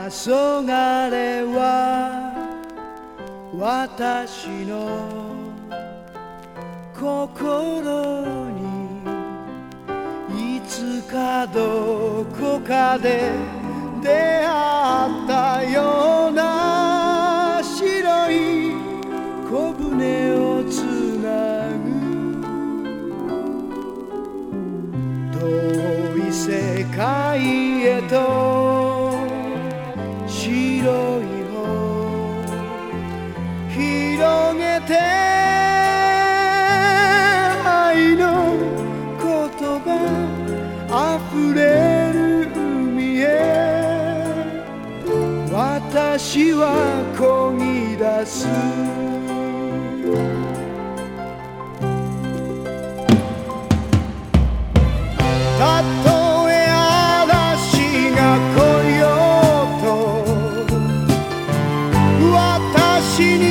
れは私の心にいつかどこかで出会ったような白い小舟をつなぐ遠い世界へと白い帆広げて愛の言葉溢れる海へ私は漕ぎ出すたとえ嵐が来ようと私に